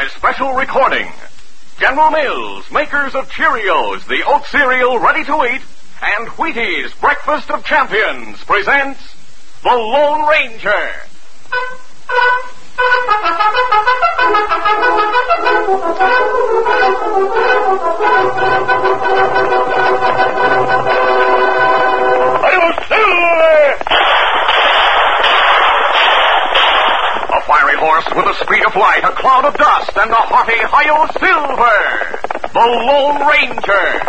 By special recording, General Mills, makers of Cheerios, the oat cereal ready to eat, and Wheaties, breakfast of champions, presents The Lone Ranger. A fiery horse with the speed of light, a cloud of dust, and a hearty Hi-Yo Silver, the Lone Ranger.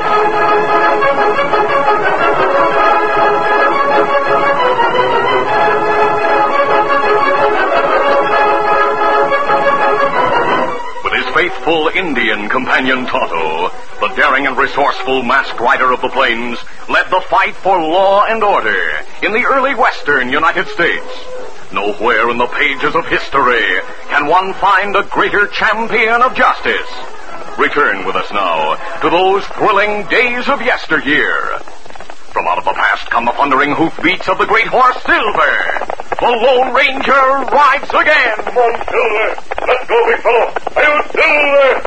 With his faithful Indian companion Tonto, the daring and resourceful masked rider of the plains led the fight for law and order in the early western United States. Nowhere in the pages of history can one find a greater champion of justice. Return with us now to those thrilling days of yesteryear. From out of the past come the thundering hoofbeats of the great horse Silver. The Lone Ranger rides again. Come on, Silver. Let's go, big fellow. Hi-Yo, Silver.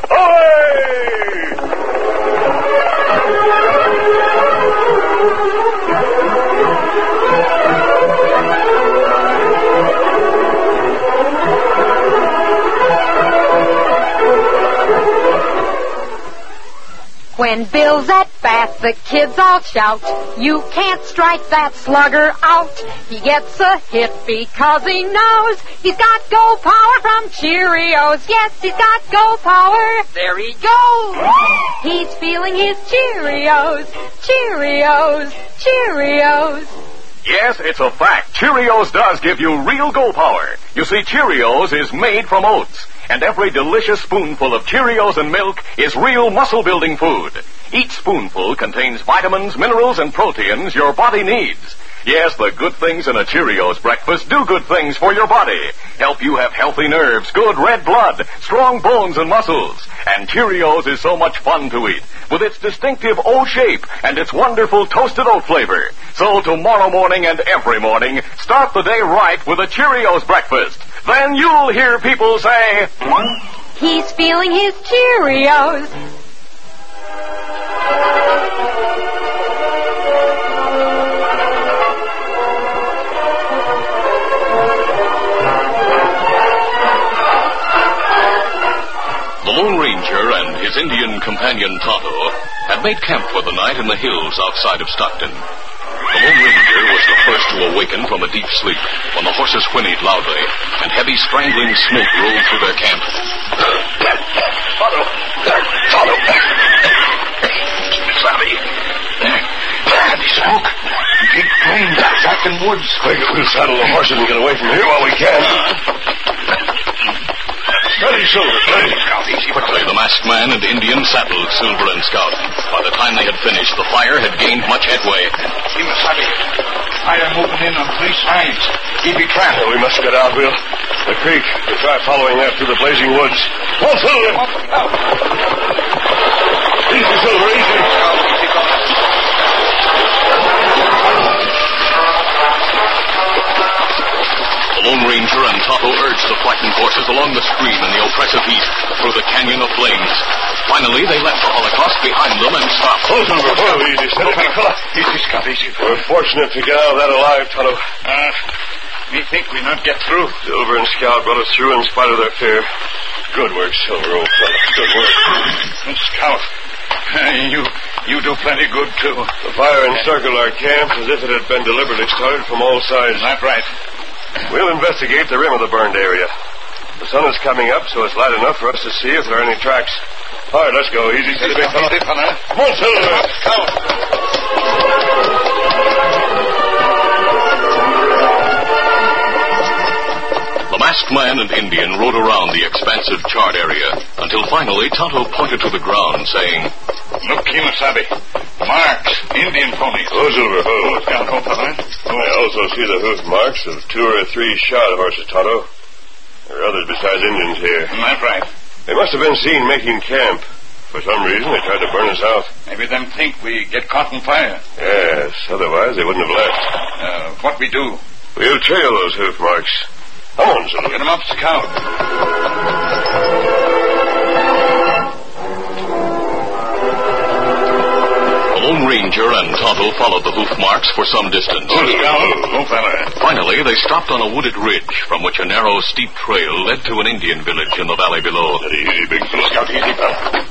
When Bill's at bat, the kids all shout, "You can't strike that slugger out." He gets a hit because he knows he's got go power from Cheerios. Yes, he's got go power. There he goes. He's feeling his Cheerios, Cheerios, Cheerios. Yes, it's a fact. Cheerios does give you real go power. You see, Cheerios is made from oats. And every delicious spoonful of Cheerios and milk is real muscle-building food. Each spoonful contains vitamins, minerals, and proteins your body needs. Yes, the good things in a Cheerios breakfast do good things for your body. Help you have healthy nerves, good red blood, strong bones and muscles. And Cheerios is so much fun to eat, with its distinctive O shape and its wonderful toasted oat flavor. So tomorrow morning and every morning, start the day right with a Cheerios breakfast. Then you'll hear people say, "He's feeling his Cheerios." The Lone Ranger and his Indian companion Tonto had made camp for the night in the hills outside of Stockton. The Lone Ranger was the first to awaken from a deep sleep when the horses whinnied loudly and heavy strangling smoke rolled through their camp. Tonto! Savvy! Heavy smoke. Big flames back in woods. Quick, we'll saddle the horses and get away from here while we can. Ready, Silver, ready. Quickly, the masked man and Indian saddled Silver and Scout. By the time they had finished, the fire had gained much headway. Fire moving in on three sides. Keep it trapped. We must get out, Bill. The creek. We'll try following that through the blazing woods. Come on, Silver! Easy, Silver, easy. The Lone Ranger and Tonto urged the frightened horses along the stream in the oppressive heat through the canyon of flames. Finally, they left the Holocaust behind them and stopped. Oh, Silver, easy, steady, big fella. Easy, Scott, easy. We're fortunate to get out of that alive, Tonto. Me think we not get through. Silver and Scout brought us through in spite of their fear. Good work, Silver, old fella. Good work. And Scout, you do plenty good, too. The fire encircled our camp as if it had been deliberately started from all sides. That's right. We'll investigate the rim of the burned area. The sun is coming up, so it's light enough for us to see if there are any tracks. All right, let's go. Easy, steady, big fella. Come on, Silver. The masked man and Indian rode around the expansive charred area until finally Tonto pointed to the ground, saying, "Look, Kimasabi. Marks, Indian ponies." Oh, Silver, oh. I I also see the hoof marks of 2 or 3 shod horses, Tonto. There are others besides Indians here. That's right. They must have been seen making camp. For some reason, they tried to burn us out. Maybe them think we get caught in fire. Yes, otherwise they wouldn't have left. What we do? We'll trail those hoof marks. Come on, Silver. Get them up, Scout. Tonto followed the hoof marks for some distance. Finally, they stopped on a wooded ridge from which a narrow, steep trail led to an Indian village in the valley below. Easy, big fellow. Scout, easy, pal.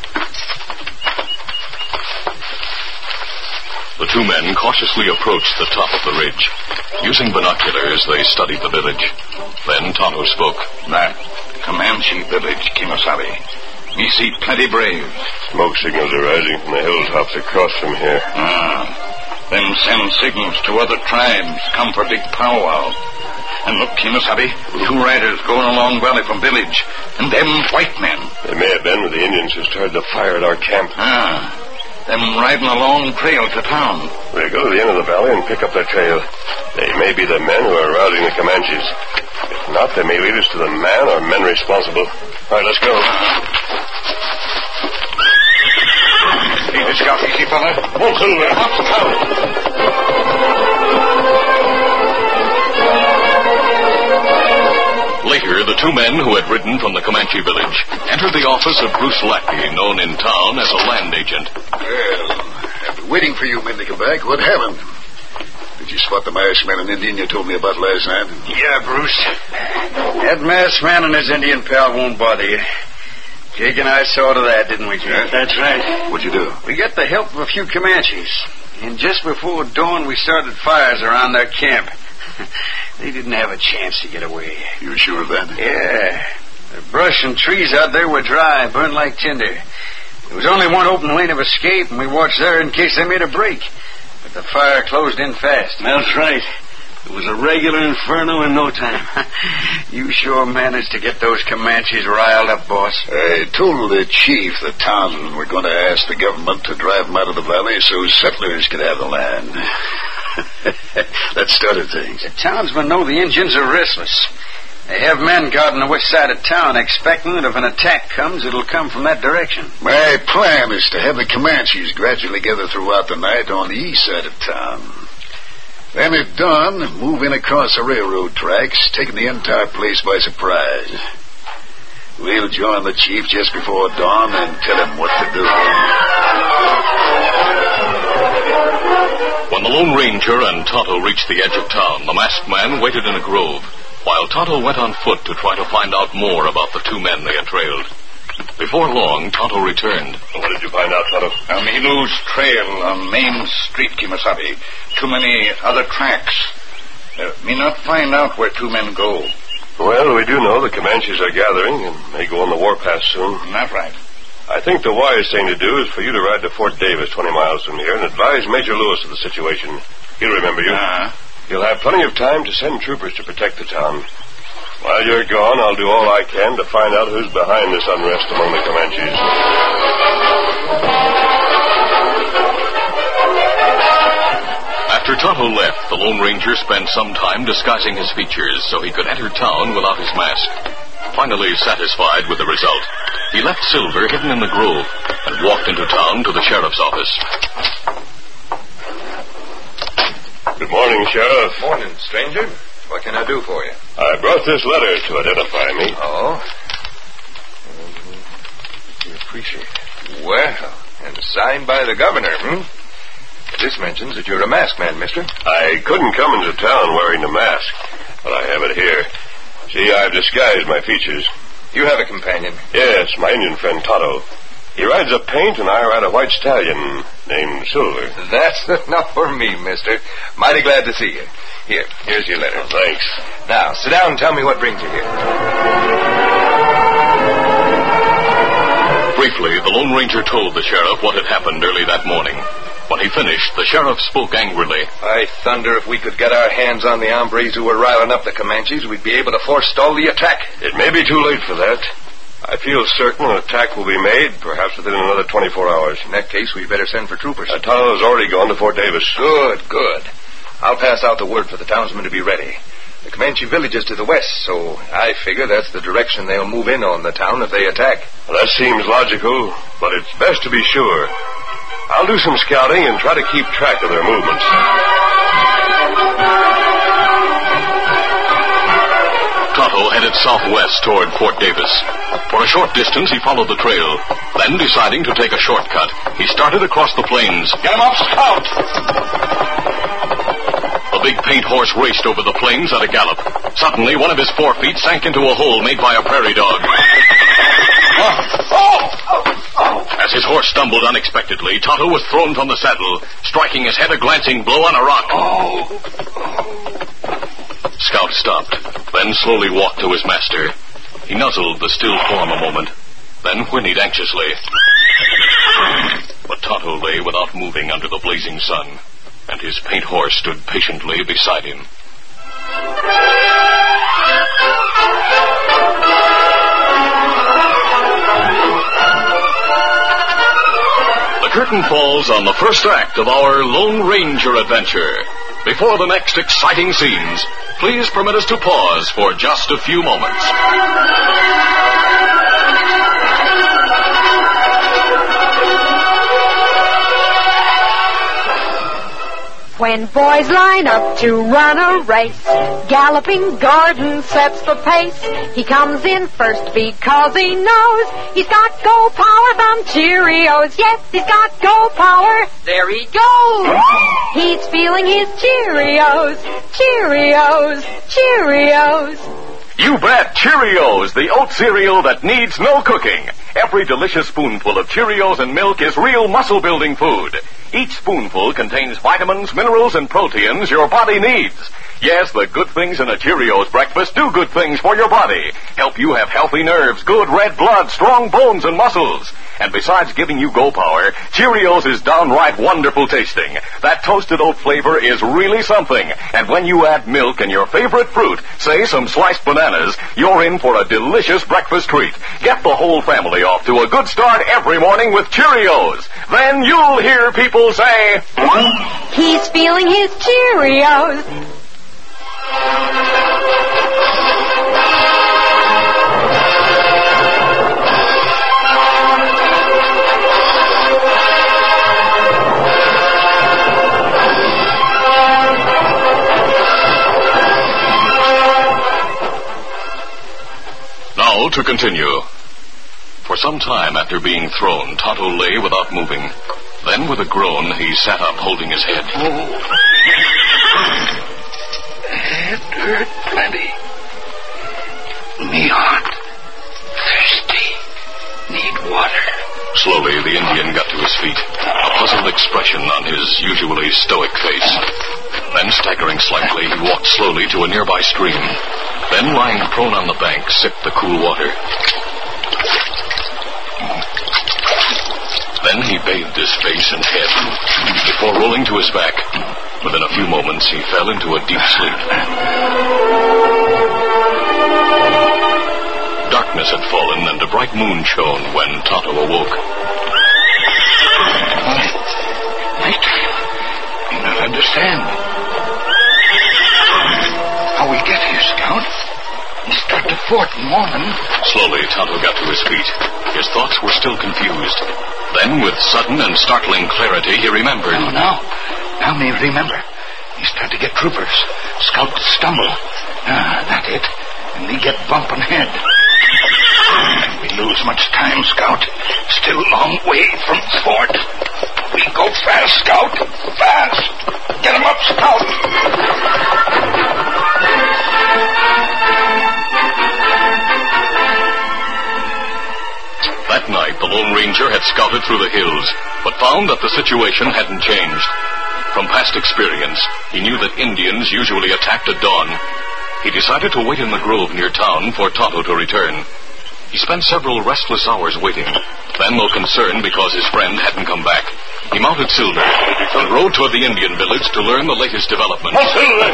The two men cautiously approached the top of the ridge. Using binoculars, they studied the village. Then Tonto spoke. That Comanche village, Kemosabe. Me see plenty braves. Smoke signals are rising from the hilltops across from here. Them send signals to other tribes. Come for big powwow. And look, Kemosabe, two riders going along valley from village. And them white men. They may have been with the Indians who started the fire at our camp. Them riding a long trail to town. We'll go to the end of the valley and pick up their trail. They may be the men who are routing the Comanches. If not, they may lead us to the man or men responsible. All right, let's go. Easy, Scout, easy, fella. Come on, Silver. Later, the two men who had ridden from the Comanche village entered the office of Bruce Lackey, known in town as a land agent. Well, I've been waiting for you men to come back. What happened? Did you spot the masked man and Indian you told me about last night? Yeah, Bruce. That masked man and his Indian pal won't bother you. Jake and I saw to that, didn't we, Jake? Yeah, that's right. What'd you do? We got the help of a few Comanches. And just before dawn, we started fires around their camp. They didn't have a chance to get away. You sure of that? Yeah. The brush and trees out there were dry, burned like tinder. There was only one open lane of escape, and we watched there in case they made a break. But the fire closed in fast. That's right. It was a regular inferno in no time. You sure managed to get those Comanches riled up, boss. I told the chief the townsmen were going to ask the government to drive them out of the valley so settlers could have the land. That started things. The townsmen know the Indians are restless. They have men guarding the west side of town, expecting that if an attack comes, it'll come from that direction. My plan is to have the Comanches gradually gather throughout the night on the east side of town. Then at dawn, move in across the railroad tracks, taking the entire place by surprise. We'll join the chief just before dawn and tell him what to do. When the Lone Ranger and Tonto reached the edge of town, the masked man waited in a grove, while Tonto went on foot to try to find out more about the two men they had trailed. Before long, Tonto returned. What did you find out, Tonto? Me lose trail on Main Street, Kemosabe. Too many other tracks. Me not find out where two men go. Well, we do know the Comanches are gathering and may go on the warpath soon. Not right. I think the wise thing to do is for you to ride to Fort Davis, 20 miles from here, and advise Major Lewis of the situation. He'll remember you. You'll have plenty of time to send troopers to protect the town. While you're gone, I'll do all I can to find out who's behind this unrest among the Comanches. After Tonto left, the Lone Ranger spent some time disguising his features so he could enter town without his mask. Finally satisfied with the result, he left Silver hidden in the grove and walked into town to the sheriff's office. Good morning, Sheriff. Morning, stranger. What can I do for you? I brought this letter to identify me. Oh? We appreciate it. Well, and signed by the governor, This mentions that you're a masked man, mister. I couldn't come into town wearing the mask, but I have it here. See, I've disguised my features. You have a companion? Yes, my Indian friend Tonto. He rides a paint and I ride a white stallion named Silver. That's enough for me, mister. Mighty glad to see you. Here's your letter. Oh, thanks. Now, sit down and tell me what brings you here. Briefly, the Lone Ranger told the sheriff what had happened early that morning. When he finished, the sheriff spoke angrily. By thunder, if we could get our hands on the hombres who were riling up the Comanches, we'd be able to forestall the attack. It may be too late for that. I feel certain an attack will be made, perhaps within another 24 hours. In that case, we'd better send for troopers. Tonto's already gone to Fort Davis. Good. I'll pass out the word for the townsmen to be ready. The Comanche village is to the west, so I figure that's the direction they'll move in on the town if they attack. Well, that seems logical, but it's best to be sure. I'll do some scouting and try to keep track of their movements. Tonto headed southwest toward Fort Davis. For a short distance, he followed the trail. Then, deciding to take a shortcut, he started across the plains. Get him up, Scout! The big paint horse raced over the plains at a gallop. Suddenly, one of his forefeet sank into a hole made by a prairie dog. As his horse stumbled unexpectedly, Tonto was thrown from the saddle, striking his head a glancing blow on a rock. Scout stopped, then slowly walked to his master. He nuzzled the still form a moment, then whinnied anxiously. But Tonto lay without moving under the blazing sun, and his paint horse stood patiently beside him. The curtain falls on the first act of our Lone Ranger adventure. Before the next exciting scenes, please permit us to pause for just a few moments. When boys line up to run a race, Galloping Gordon sets the pace. He comes in first because he knows he's got go power from Cheerios. Yes, he's got go power. There he goes. He's feeling his Cheerios. Cheerios. Cheerios. You bet, Cheerios, the oat cereal that needs no cooking. Every delicious spoonful of Cheerios and milk is real muscle-building food. Each spoonful contains vitamins, minerals, and proteins your body needs. Yes, the good things in a Cheerios breakfast do good things for your body. Help you have healthy nerves, good red blood, strong bones, and muscles. And besides giving you go power, Cheerios is downright wonderful tasting. That toasted oat flavor is really something. And when you add milk and your favorite fruit, say some sliced bananas, you're in for a delicious breakfast treat. Get the whole family off to a good start every morning with Cheerios. Then you'll hear people say, he's feeling his Cheerios. Now to continue. For some time after being thrown, Tonto lay without moving. Then, with a groan, he sat up, holding his head. Head hurt plenty. Me hot. Thirsty. Need water. Slowly, the Indian got to his feet, a puzzled expression on his usually stoic face. Then, staggering slightly, he walked slowly to a nearby stream. Then, lying prone on the bank, sipped the cool water. Then he bathed his face and head before rolling to his back. Within a few moments, he fell into a deep sleep. Darkness had fallen, and a bright moon shone when Tonto awoke. Wait. I do not understand. How we get here, Scout? We start the fort in morning. Slowly, Tonto got to his feet. His thoughts were still confused. Then, with sudden and startling clarity, he remembered. Now me remember. He start to get troopers. Scout stumble. That it. And me get bumpin' head. We lose much time, Scout. Still long way from fort. We go fast, Scout. Fast. Get him up, Scout. That night, the Lone Ranger had scouted through the hills, but found that the situation hadn't changed. From past experience, he knew that Indians usually attacked at dawn. He decided to wait in the grove near town for Tonto to return. He spent several restless hours waiting, then though concerned because his friend hadn't come back, he mounted Silver and rode toward the Indian village to learn the latest developments. Oh, Silver!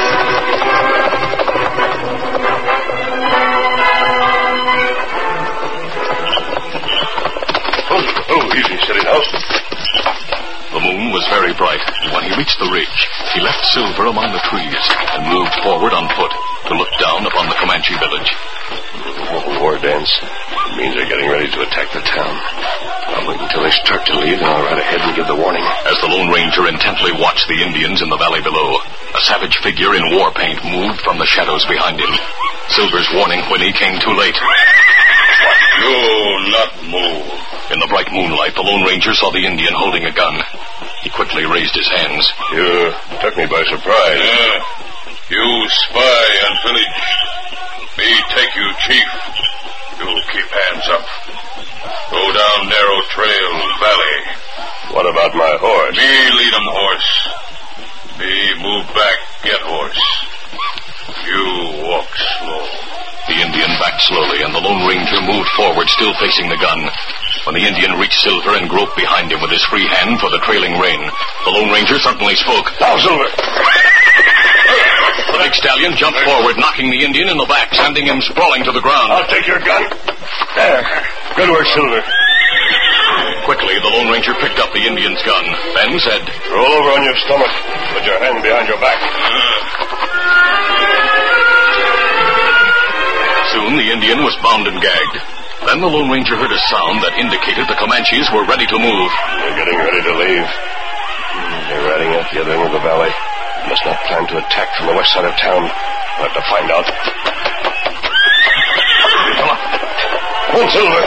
Oh, easy, steady now. The moon was very bright, and when he reached the ridge, he left Silver among the trees and moved forward on foot to look down upon the Comanche village. War dance. It means they're getting ready to attack the town. I'll wait until they nice truck to leave, and I'll ride ahead and give the warning. As the Lone Ranger intently watched the Indians in the valley below, a savage figure in war paint moved from the shadows behind him. Silver's warning whinny came too late. Do not move. In the bright moonlight, the Lone Ranger saw the Indian holding a gun. He quickly raised his hands. You took me by surprise. You spy and village. Me take you, chief. You keep hands up. Go down narrow trail, valley. What about my horse? Me lead 'em horse. Me move back, get horse. You walk slow. The Indian backed slowly, and the Lone Ranger moved forward, still facing the gun. When the Indian reached Silver and groped behind him with his free hand for the trailing rein, the Lone Ranger suddenly spoke. Now, Silver! The big stallion jumped forward, knocking the Indian in the back, sending him sprawling to the ground. I'll take your gun. There. Good work, Silver. Quickly, the Lone Ranger picked up the Indian's gun, then said, Roll over on your stomach. Put your hand behind your back. Soon the Indian was bound and gagged. Then the Lone Ranger heard a sound that indicated the Comanches were ready to move. They're getting ready to leave. They're riding out the other end of the valley. Must not plan to attack from the west side of town. We'll have to find out. Come on, Silver.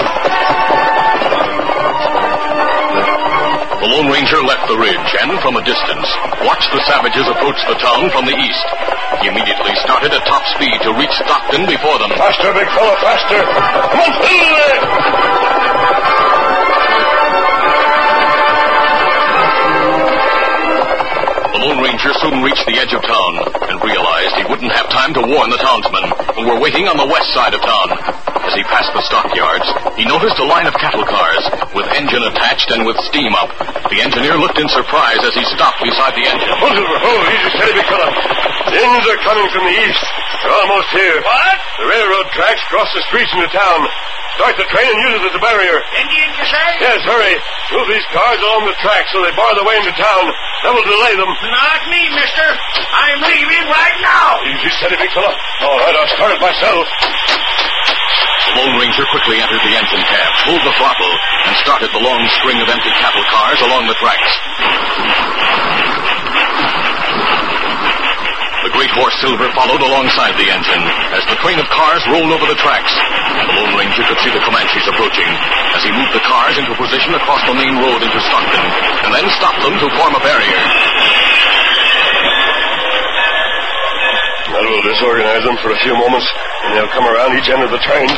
The Lone Ranger left the ridge and, from a distance, watched the savages approach the town from the east. He immediately started at top speed to reach Stockton before them. Faster, big fellow, faster. Come on, Silver! The Lone Ranger soon reached the edge of town and realized he wouldn't have time to warn the townsmen who were waiting on the west side of town. As he passed the stockyards, he noticed a line of cattle cars with engine attached and with steam up. The engineer looked in surprise as he stopped beside the engine. Oh, Silver, easy, steady, big fellow. The Indians are coming from the east. They're almost here. What? The railroad tracks cross the streets into town. Start the train and use it as a barrier. Indians, you say? Yes, hurry. Move these cars along the track so they bar the way into town. That will delay them. Not me, mister. I'm leaving right now. Easy, steady, big fellow. All right, I'll start it myself. The Lone Ranger quickly entered the engine cab, pulled the throttle, and started the long string of empty cattle cars along the tracks. The great horse Silver followed alongside the engine as the train of cars rolled over the tracks. The Lone Ranger could see the Comanches approaching as he moved the cars into position across the main road into Stockton, and then stopped them to form a barrier. That will disorganize them for a few moments, and they'll come around each end of the train.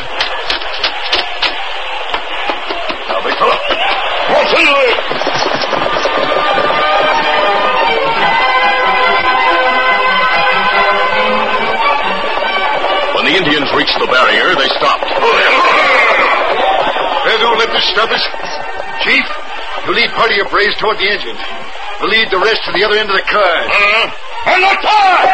Now, big fellow. Come on, Silver! When the Indians reached the barrier, they stopped. Well, don't let this stop us. Chief, you lead part of your braves toward the engine. We'll lead the rest to the other end of the car. And the car!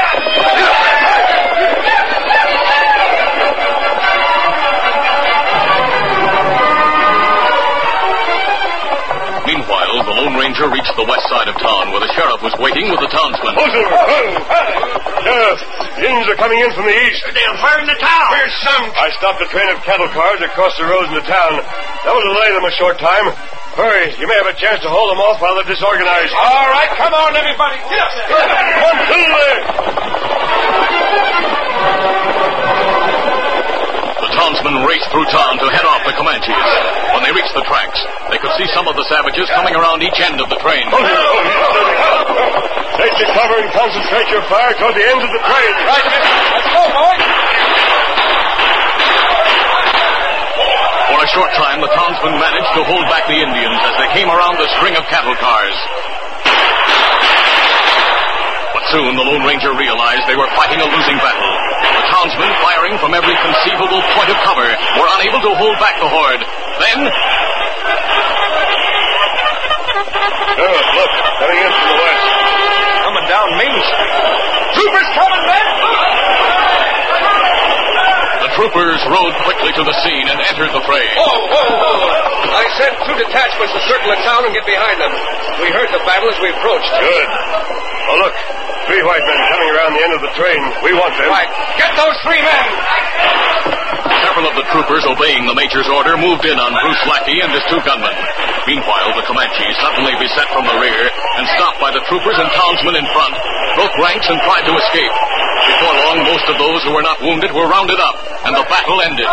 Meanwhile, the Lone Ranger reached the west side of town where the sheriff was waiting with the townsmen. Oh, Silver! Sheriff, the Indians are coming in from the east. They'll burn the town. Here's some. I stopped a train of cattle cars across the roads into town. That will delay them a short time. Hurry, you may have a chance to hold them off while they're disorganized. All right, come on, everybody. Get up. Come on, Silver! The townsmen raced through town to head off the Comanches. When they reached the tracks, they could see some of the savages coming around each end of the train. Take the cover and concentrate your fire toward the ends of the train. Right, mister. Let's go, boys. For a short time, the townsmen managed to hold back the Indians as they came around the string of cattle cars. But soon the Lone Ranger realized they were fighting a losing battle. The townsmen, firing from every conceivable point of cover, were unable to hold back the horde. Then... Look, coming in from the west. Coming down Main Street. Troopers coming, men! The troopers rode quickly to the scene and entered the fray. I sent 2 detachments to circle the town and get behind them. We heard the battle as we approached. Good. Oh, look. 3 white men coming around the end of the train. We want them. Right. Get those 3 men! Their Several of the troopers obeying the major's order moved in on Bruce Lackey and his 2 gunmen. Meanwhile, the Comanches, suddenly beset from the rear and stopped by the troopers and townsmen in front, broke ranks and tried to escape. Before long, most of those who were not wounded were rounded up, and the battle ended.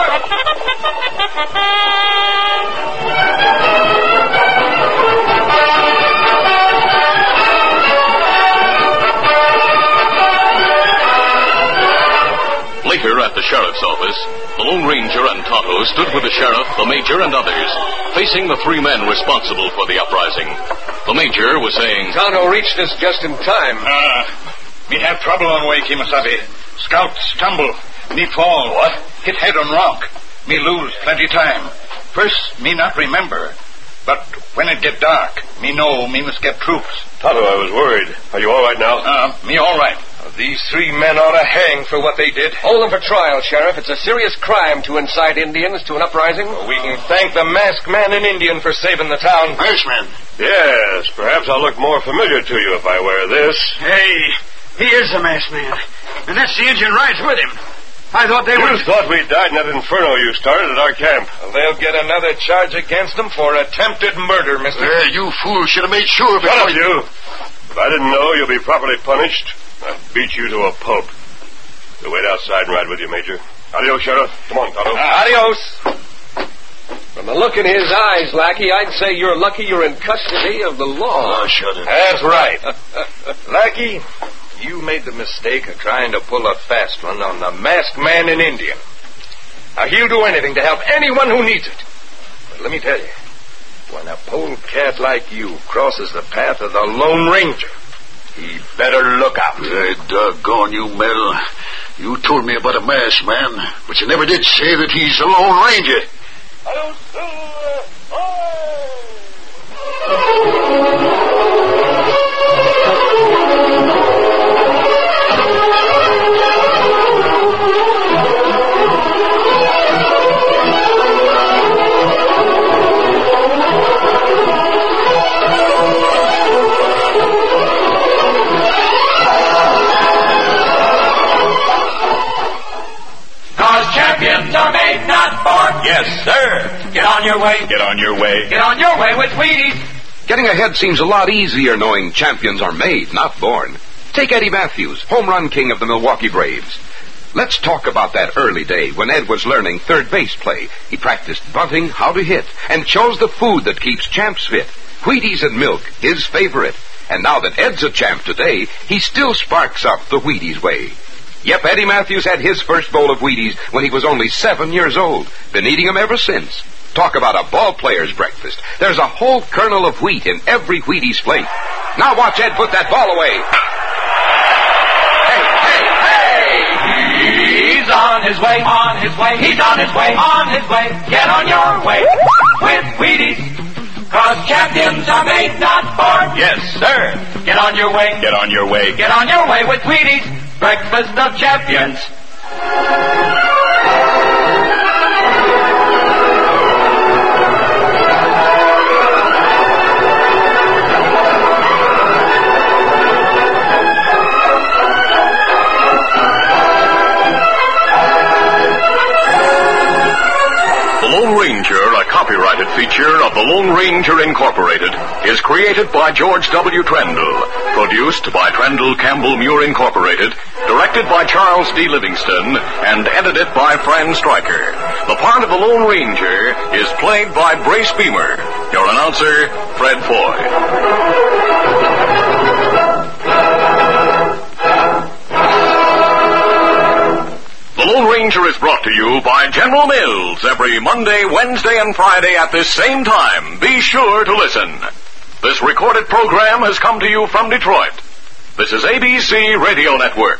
Later, at the sheriff's office, the Lone Ranger and Tonto stood with the sheriff, the major, and others, facing the 3 men responsible for the uprising. The major was saying, Tonto reached us just in time. Me have trouble on way, Kimasabi. Scout stumble. Me fall. What? Hit head on rock. Me lose plenty time. First, me not remember. But when it get dark, me know me must get troops. Tonto, I was worried. Are you all right now? Me all right. These 3 men ought to hang for what they did. Hold them for trial, Sheriff. It's a serious crime to incite Indians to an uprising. We can thank the masked man and Indian for saving the town. Masked man? Yes, perhaps I'll look more familiar to you if I wear this. Hey, he is the masked man. And that's the Indian rides with him. I thought they were... You thought we died in that inferno you started at our camp. Well, they'll get another charge against them for attempted murder, mister. You fool should have made sure before... Shut up, you. If I didn't know you'll be properly punished, I'd beat you to a pulp. We'll wait outside and ride with you, Major. Adios, Sheriff. Come on, Tonto. Adios. From the look in his eyes, Lackey, I'd say you're lucky you're in custody of the law. Oh, shut it. That's right. Lackey, you made the mistake of trying to pull a fast one on the masked man in Indian. Now, he'll do anything to help anyone who needs it. But let me tell you, when a polecat like you crosses the path of the Lone Ranger, he better look out. Hey, doggone you, Mel. You told me about a masked man, but you never did say that he's a Lone Ranger. Champions are made, not born. Yes, sir. Get on your way. Get on your way. Get on your way with Wheaties. Getting ahead seems a lot easier knowing champions are made, not born. Take Eddie Matthews, home run king of the Milwaukee Braves. Let's talk about that early day when Ed was learning third base play. He practiced bunting, how to hit, and chose the food that keeps champs fit. Wheaties and milk, his favorite. And now that Ed's a champ today, he still sparks up the Wheaties way. Yep, Eddie Matthews had his first bowl of Wheaties when he was only 7 years old. Been eating them ever since. Talk about a ball player's breakfast. There's a whole kernel of wheat in every Wheaties plate. Now watch Ed put that ball away. He's on his way, on his way, he's on his way, on his way. Get on your way with Wheaties. 'Cause champions are made, not born. Yes, sir. Get on your way. Get on your way. Get on your way with Wheaties. Breakfast of champions. The Lone Ranger, a copyrighted feature of the Lone Ranger Incorporated, is created by George W. Trendle, produced by Trendle Campbell Muir Incorporated, directed by Charles D. Livingston, and edited by Fran Stryker. The part of the Lone Ranger is played by Brace Beamer. Your announcer, Fred Foy. The Lone Ranger is brought to you by General Mills every Monday, Wednesday, and Friday at this same time. Be sure to listen. This recorded program has come to you from Detroit. This is ABC Radio Network.